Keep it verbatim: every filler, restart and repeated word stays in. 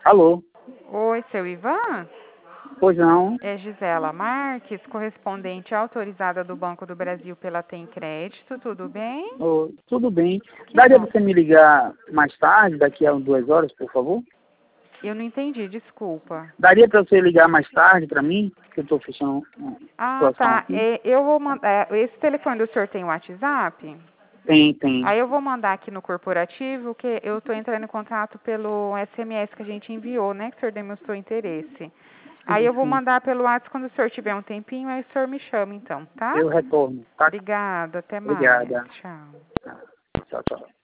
Alô? Oi, seu Ivan? Pois não. É Gisela Marques, correspondente autorizada do Banco do Brasil pela Tem Crédito, tudo bem? Ô, tudo bem. Que Daria bom. pra você me ligar mais tarde, daqui a duas horas, por favor? Eu não entendi, desculpa. Daria para você ligar mais tarde para mim? Que eu estou fechando uma Ah, situação tá. aqui. É, eu vou mandar. Esse telefone do senhor tem WhatsApp? Tem, tem. Aí eu vou mandar aqui no corporativo, que eu estou entrando em contato pelo S M S que a gente enviou, né? Que o senhor demonstrou interesse. Aí Sim, eu vou sim. mandar pelo WhatsApp quando o senhor tiver um tempinho, aí o senhor me chama então, tá? Eu retorno, tá? Obrigada, até mais. Obrigada. Tchau. Tchau, tchau.